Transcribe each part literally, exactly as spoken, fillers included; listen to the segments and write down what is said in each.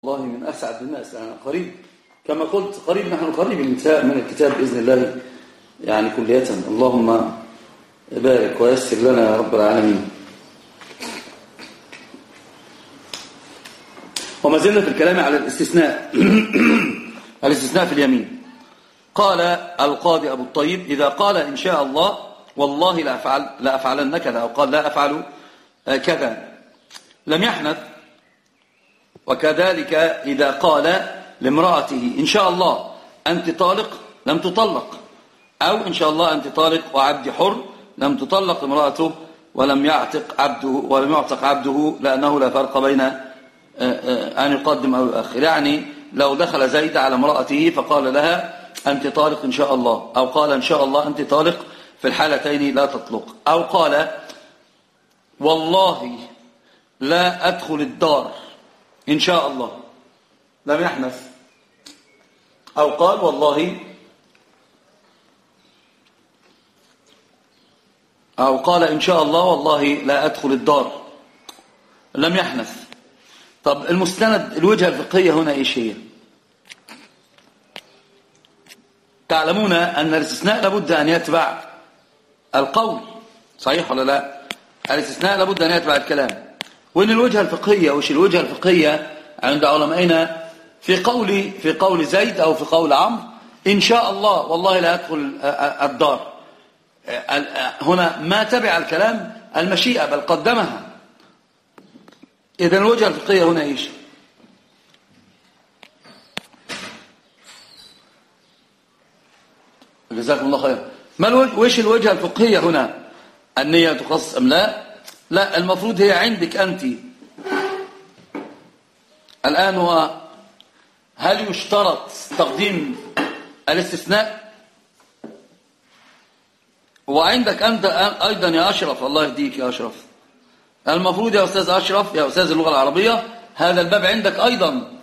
والله من أسعد الناس. أنا قريب كما قلت قريب نحن قريب الانتهاء من الكتاب بإذن الله يعني كلية. اللهم بارك ويسر لنا يا رب العالمين. وما زلنا في الكلام على الاستثناء الاستثناء في اليمين. قال القاضي أبو الطيب: إذا قال إن شاء الله والله لا أفعل لا أفعلن كذا، أو قال لا أفعل كذا، لم يحنث. وكذلك إذا قال لامرأته إن شاء الله أنت طالق لم تطلق، أو إن شاء الله أنت طالق وعبد حر لم تطلق امرأته ولم يعتق عبده ولم يعتق عبده، لأنه لا فرق بين أن يقدم أو يؤخر. يعني لو دخل زيد على امرأته فقال لها أنت طالق إن شاء الله، أو قال إن شاء الله أنت طالق، في الحالتين لا تطلق. أو قال والله لا أدخل الدار إن شاء الله، لم يحنث. أو قال والله أو قال إن شاء الله والله لا أدخل الدار، لم يحنث. طب المستند الوجهة الفقهية هنا إيش هي؟ تعلمون أن الاستثناء لابد أن يتبع القول، صحيح ولا لا؟ الاستثناء لابد أن يتبع الكلام. وإن الوجهة الفقهية، وش الوجهة الفقهية عند علمائنا في قول في قول زيد أو في قول عمرو إن شاء الله والله لا أدخل الدار؟ هنا ما تبع الكلام المشيئة بل قدمها. إذن الوجهة الفقهية هنا إيش؟ جزاكم الله خير. ما الوجه وإيش الوجهة الفقهية هنا؟ النية تخصص أم لا؟ لا، المفروض هي عندك أنت الآن. هو هل يشترط تقديم الاستثناء؟ وعندك أنت أيضا يا أشرف، الله يهديك يا أشرف، المفروض يا أستاذ أشرف يا أستاذ اللغة العربية هذا الباب عندك أيضا.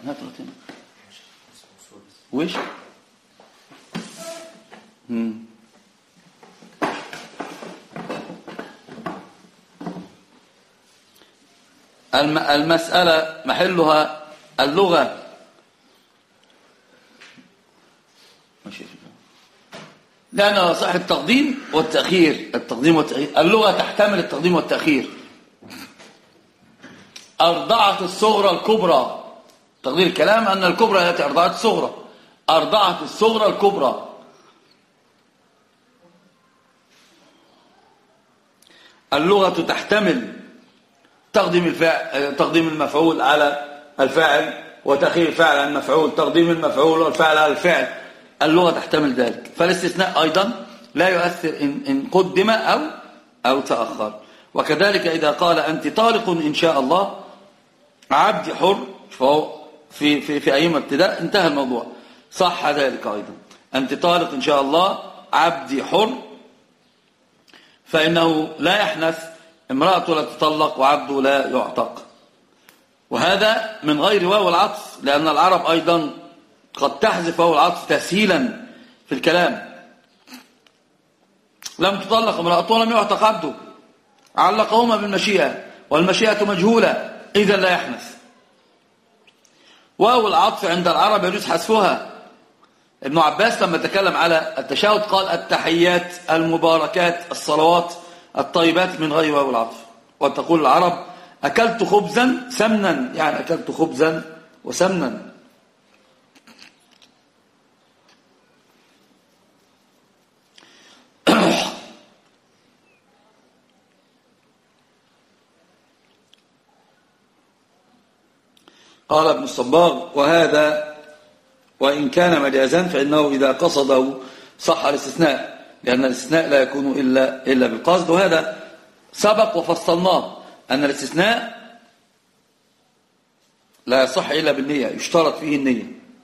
ويش مم. المسألة محلها اللغة، لأنها صح التقديم والتأخير. التقديم والتأخير، اللغة تحتمل التقديم والتأخير. أرضعت الصغرى الكبرى، تقدير الكلام أن الكبرى التي أرضعت الصغرى، أرضعت الصغرى الكبرى. اللغة تحتمل تقديم الفاعل تقديم المفعول على الفاعل، وتأخير الفاعل عن المفعول، تقديم المفعول والفاعل على الفاعل. اللغة تحتمل ذلك. فالاستثناء أيضا لا يؤثر إن, إن قدم أو أو تأخر. وكذلك إذا قال أنت طالق إن شاء الله عبد حر، فهو في في في أي ابتداء انتهى الموضوع، صح ذلك أيضا. أنت طالق إن شاء الله عبد حر، فإنه لا يحنث، امرأته لا تطلق وعبده لا يعتق. وهذا من غير واو العطف، لأن العرب أيضا قد تحذف واو العطف تسهيلا في الكلام. لم تطلق امرأته ولم يعتق عبده، علقهما بالمشيئة، والمشيئة مجهولة، إذا لا يحنث. واو العطف عند العرب يجوز حذفها. ابن عباس لما تكلم على التشهد قال التحيات المباركات الصلوات الطيبات من غير واو العطف. وتقول العرب أكلت خبزا سمنا، يعني أكلت خبزا وسمنا. قال ابن الصباغ وهذا وإن كان مجازا فإنه إذا قصده صح الاستثناء، لأن الاستثناء لا يكون إلا, إلا بالقصد. وهذا سبق وفصلناه أن الاستثناء لا يصح إلا بالنية، يشترط فيه النية.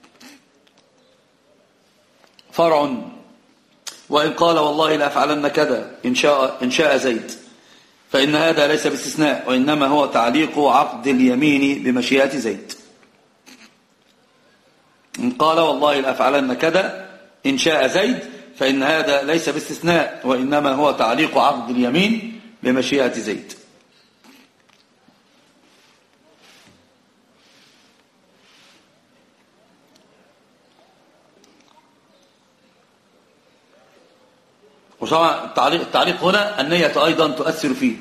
فرع: وإن قال والله لا أفعلن كذا إن شاء, إن شاء زيد، فإن هذا ليس باستثناء، وإنما هو تعليق عقد اليمين بمشيئة زيد. إن قال والله لا أفعلن كذا إن شاء زيد، فإن هذا ليس باستثناء، وإنما هو تعليق عقد اليمين بمشيئة زيد. وطبعا التعليق, التعليق هنا النية أيضا تؤثر فيه.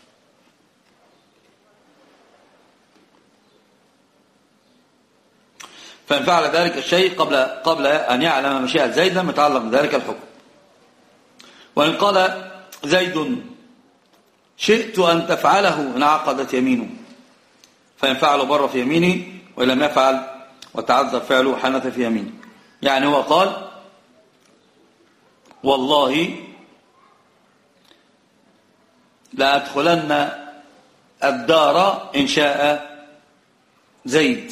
فإن فعل ذلك الشيء قبل قبل أن يعلم مشيئة زيد لم يتعلق بذلك الحكم. وإن قال زيد شئت أن تفعله انعقدت يمينه، فإن فعله بر في يمينه، وإن لم يفعل وتعذر فعله حنث في يمينه. يعني هو قال والله لا أدخلن الدار إن شاء زيد،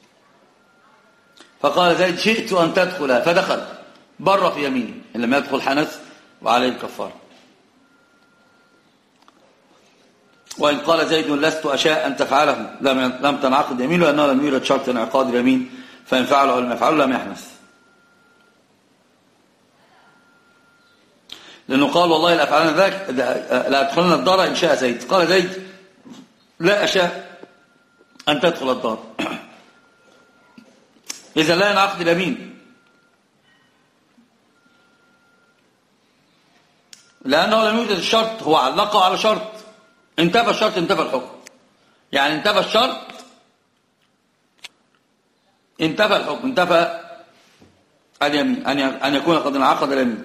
فقال زيد شئت أن تدخل، فدخل بر في يمينه، إن لم يدخل حنث وعليه الكفارة. وإن قال زيد لست أشاء أن تفعله لم لم تنعقد يمينه، لأنه لم يوجد شرط انعقاد اليمين، فإن فعله أو لم يفعله لم يحنث. لأنه قال والله لا أفعلن ذاك لا أدخلن الدار إن شاء زيد. قال زيد لا أشاء أن تدخل الدار، إذا لا ينعقد اليمين، لأنه لم يوجد الشرط، هو علقه على شرط، انتفى الشرط انتفى الحكم. يعني انتفى الشرط انتفى الحكم، انتفى اليمين أن يكون قد انعقد اليمين.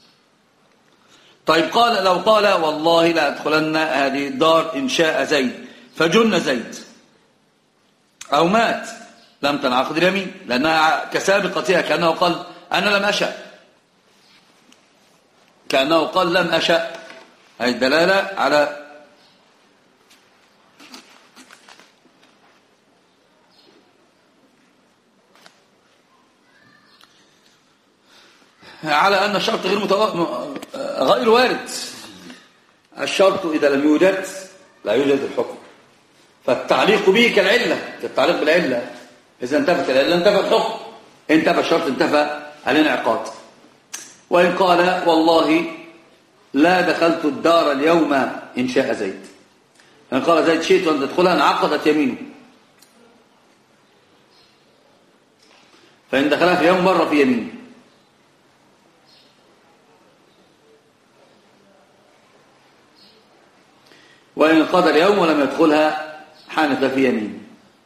طيب قال لو قال والله لا أدخلن هذه الدار إن شاء زيد، فجن زيد أو مات، لم تنعقد اليمين، لأنها كسابقتها، كأنه قال أنا لم أشأ، كأنه قال لم أشأ، هذه الدلالة على على أن الشرط غير متو... غير وارد. الشرط إذا لم يوجد لا يوجد الحكم، فالتعليق به كالعلة، كالتعليق بالعلة، إذا انتفت العلة انتفى الحكم، انتفى الشرط انتفى الانعقاد. وإن قال والله لا دخلت الدار اليوم إن شاء زيد، إن قال زيد شئت أن تدخلها انعقدت يمينه، فإن دخلها في يوم مر في يمينه. وإن قضى اليوم ولم يدخلها حانث في يمينه.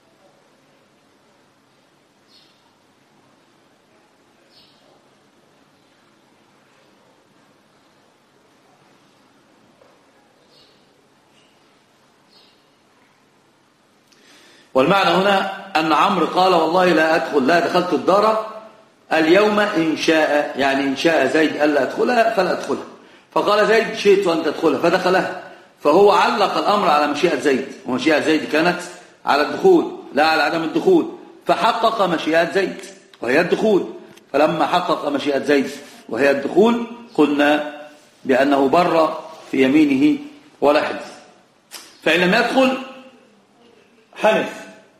والمعنى هنا أن عمرو قال والله لا أدخل لا دخلت الدار اليوم إن شاء، يعني إن شاء زيد ألا أدخلها فلا أدخلها، فقال زيد شئت أن تدخلها فدخلها، فهو علق الأمر على مشيئة زيد، ومشيئة زيد كانت على الدخول لا على عدم الدخول، فحقق مشيئة زيد وهي الدخول. فلما حقق مشيئة زيد وهي الدخول قلنا بأنه بر في يمينه ولا حدث. فإن لم يدخل حنث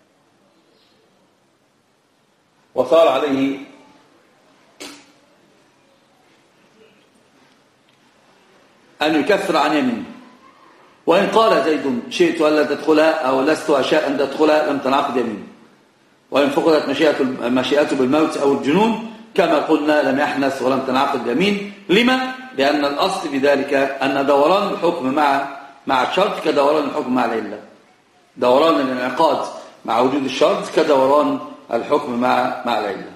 وصار عليه أن يكفر عن يمينه. وإن قال زيد شئت ألا تدخلها أو لست أشاء أن تدخلها لم تنعقد يمينه. وإن فقدت مشيئته بالموت أو الجنون كما قلنا لم يحنث ولم تنعقد يمين. لما؟ لأن الأصل في ذلك أن دوران الحكم مع مع الشرط كدوران الحكم مع العلة، دوران الانعقاد مع وجود الشرط كدوران الحكم مع مع العلة.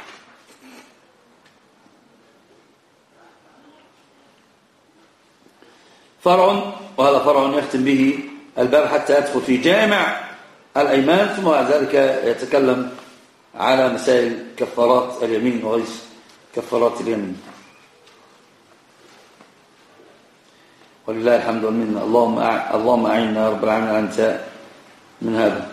فرع، وهذا فرع يختم به الباب حتى يدخل في جامع الأيمان، ثم بعد ذلك يتكلم على مسائل كفارات اليمين وغير كفارات اليمين. ولله الحمد والمنة. اللهم اللهم أعنا يا رب العالمين على الانتهاء من هذا.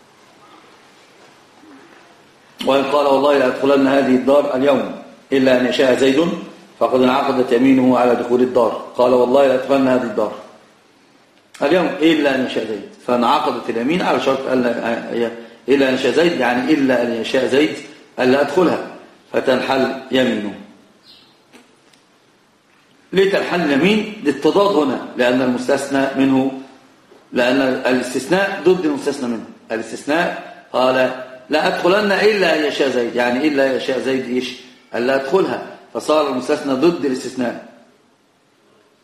وإن قال والله لا أدخلن هذه الدار اليوم إلا أن يشاء زيد فقد انعقدت يمينه على دخول الدار، قال والله لا أدخلن هذه الدار اليوم إلا أن يشاء زيد، فانعقدت اليمين على شرط إلا أن يشاء زيد، يعني إلا أن يشاء زيد ألا أدخلها فتنحل يمينه. ليه تنحل اليمين؟ للتضاد هنا، لأن المستثنى منه، لأن الاستثناء ضد المستثنى منه. الاستثناء قال لا أدخلن إلا أن يشاء زيد، يعني إلا يشاء زيد إيش؟ ألا أدخلها، فصار المستثنى ضد الاستثناء.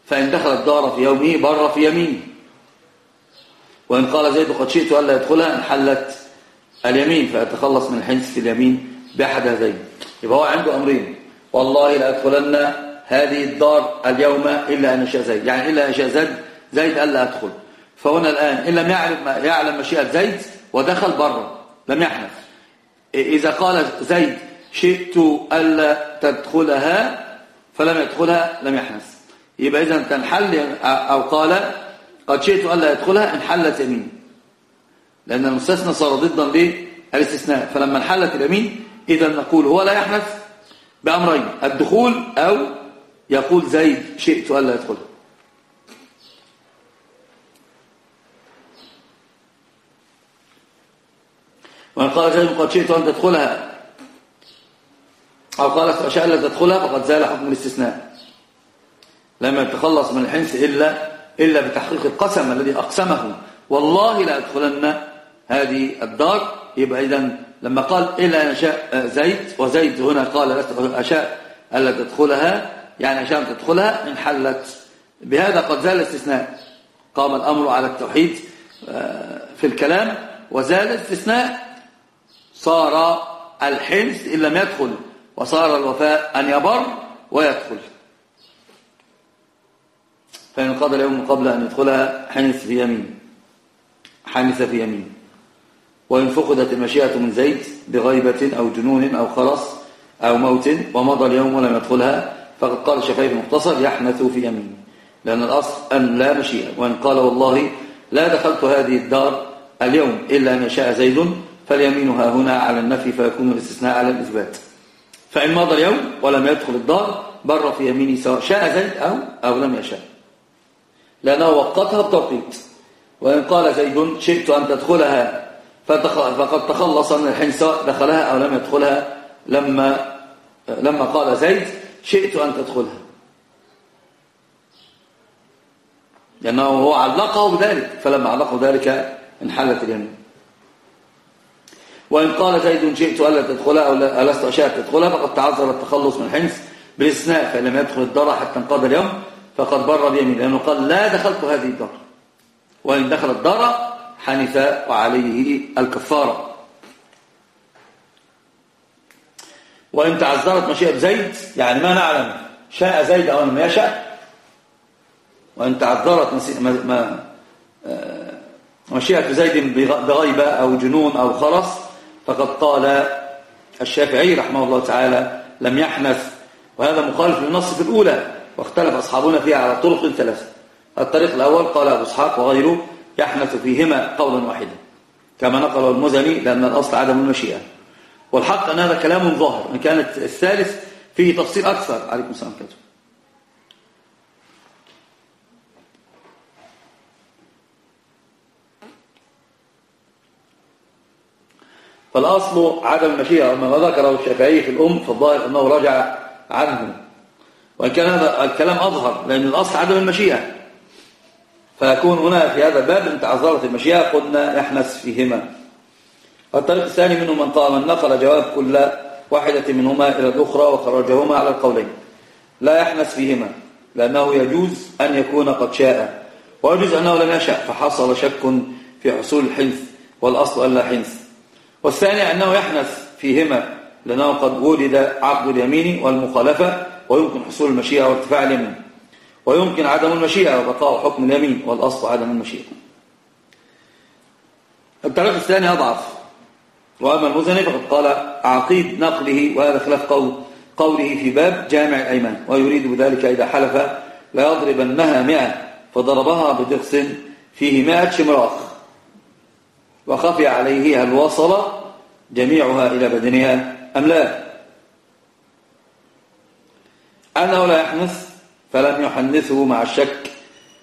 فإن دخل الدار في يومه بر في يمينه. وإن قال زيد قد شئت ألا يدخلها انحلت اليمين فيتخلص من الحنث في اليمين بأحد هذين. يبقى هو عنده أمرين: والله لا أدخلن هذه الدار اليوم إلا أن يشاء زيد، يعني إلا أن يشاء زيد زيد ألا أدخل. فهنا الآن إن لم يعلم, يعلم مشيئة زيد ودخل بره لم يحنث. إذا قال زيد شئت ألا تدخلها فلم يدخلها لم يحنث. يبقى إذا تنحل، أو قال قد شئت ألا يدخلها انحلت يمين، لأن المستثنى صار ضدا للاستثناء. فلما انحلت اليمين إذا نقول هو لا يحنث بأمرين: الدخول أو يقول زيد شئت ألا يدخلها. وإن قال زيد قد شئت أن تدخلها أو قال أشاء ألا تدخلها فقد زال حكم الاستثناء، لم يتخلص من الحنث إلا إلا بتحقيق القسم الذي أقسمه: والله لا أدخلن هذه الدار. يبقى إذن لما قال إلا أن أشاء زيد، وزيد هنا قال أشاء ألا تدخلها، يعني أشاء أن تدخلها انحلت. بهذا قد زال الاستثناء، قام الأمر على التوحيد في الكلام وزال الاستثناء، صار الحنث إن لم يدخل، وصار الوفاء أن يبر ويدخل. فإن قضى اليوم قبل أن يدخلها حنث في يمين حنث في يمين. وإن فقدت المشيئة من زيد بغيبة أو جنون أو خرس أو موت ومضى اليوم ولم يدخلها فقد قال الشافعي في المختصر يحنث في يمين، لأن الأصل أن لا مشيئة. وإن قال والله لا دخلت هذه الدار اليوم إلا أن يشاء زيد فاليمين ها هنا على النفي فيكون الاستثناء على الإثبات. فإن مضى اليوم ولم يدخل الدار بر في يمينه سواء شاء زيد أو, أو لم يشاء، لأنه وقتها بتوقيت. وإن قال زيد شئت أن تدخلها فقد تخلص من الحين سواء دخلها أو لم يدخلها، لما لما قال زيد شئت أن تدخلها، لأنه هو علقه بذلك، فلما علقه ذلك انحلت اليمين. وإن قال زيد شئت ألا تدخلها أو لست أشاء تدخلها فقد تعذر التخلص من الحنث بالاستثناء، فإن لم يدخل الدار حتى انقضى اليوم فقد بر بيمين، لأنه قال لا دخلت هذه الدار. وإن دخل الدار حنث وعليه الكفارة. وإن تعذرت مشيئة زيد، يعني ما نعلم شاء زيد أو لم يشاء، وإن تعذرت مشيئة زيد بغيبة أو جنون أو خرس فقد قال الشافعي رحمه الله تعالى لم يحنث، وهذا مخالف للنص في الأولى، واختلف أصحابنا فيها على طرق ثلاثة. الطريق الأول قال أبو إسحاق وغيره يحنث فيهما قولا واحدا كما نقل المزني، لأن الأصل عدم المشيئة. والحق أن هذا كلام ظاهر، إن كانت الثالث فيه تفصيل أكثر. عليكم السلام عليكم. فالأصل عدم المشيئة، وما ذكره الشافعي في الأم فالظاهر أنه رجع عنه، وإن كان هذا الكلام أظهر، لأن الأصل عدم المشيئة، فيكون هنا في هذا الباب إن تعذرت المشيئة قلنا يحنث فيهما. الطريق الثاني منهم من قال من نقل جواب كل واحدة منهما إلى الأخرى وخرجهما على القولين لا يحنث فيهما، لأنه يجوز أن يكون قد شاء ويجوز أنه لم يشاء فحصل شك في حصول الحنث، والأصل ألا حنث. والثاني أنه يحنث فيهما لأنه قد ولد عقد اليمين والمخالفة، ويمكن حصول المشيئة وارتفاع اليمين، ويمكن عدم المشيئة وبقاء حكم اليمين، والأصل عدم المشيئة. الطريق الثاني أضعف، وأما المزني فقد قال عقيد نقله، وهذا خلاف قول قوله في باب جامع الأيمان، ويريد بذلك إذا حلف لا يضربنها مئة فضربها بدقس فيه مئة شمراخ وخفي عليه هل وصل جميعها إلى بدنها أم لا، أنه لا يحنث فلم يحنثه مع الشك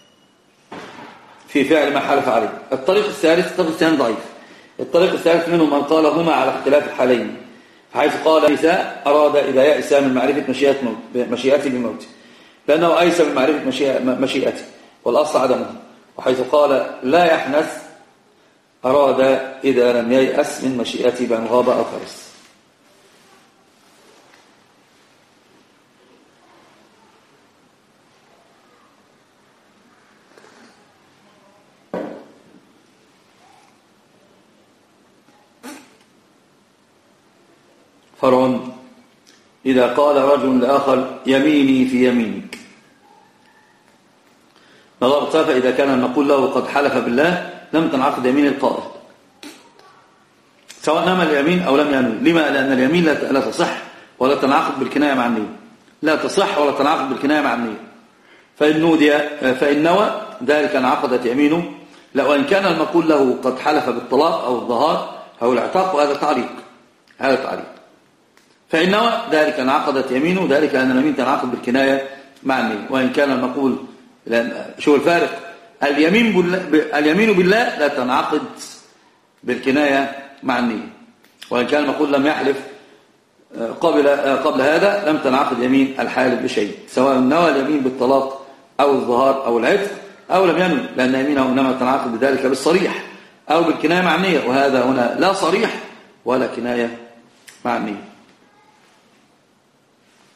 في فعل ما حلف عليه. الطريق الثالث الطريق الثاني ضعيف. الطريق الثالث منهم من قال هما على اختلاف الحالين، حيث قال نساء أراد إذا يأس من معرفة مشيئته بموته، لأنه أيس من معرفة مشيئته والأصل عدمه. وحيث قال لا يحنث أراد إذا لم ييأس من مشيئته بأن غاب أو خرس. فرع إذا قال رجل لآخر يميني في يمينك، نظرت فإذا كان المقول له قد حلف بالله لم تنعقد يمين القائل، سواء نام اليمين أو لم ينوي. لما؟ لأن اليمين لا تصح ولا تنعقد بالكناية مع النية، لا تصح ولا تنعقد بالكناية مع النية. فإن نودي فإن نوى ذلك انعقدت يمينه، لو أن كان المقول له قد حلف بالطلاق أو الظهار أو العتاق، وهذا تعليق، هذا تعليق. فإن نوى ذلك انعقدت يمينه، ذلك أن اليمين تنعقد بالكناية مع النية. وإن كان المقول، لأن شو الفارق؟ اليمين بالله، اليمين بالله لا تنعقد بالكناية مع النية. وإن كان المقول لم يحلف قبل قبل هذا لم تنعقد يمين الحالف بشيء، سواء نوى اليمين بالطلاق أو الظهار أو العتق أو لم ينوي، لأن يمينه إنما تنعقد بذلك بالصريح أو بالكناية مع النية، وهذا هنا لا صريح ولا كناية مع النية.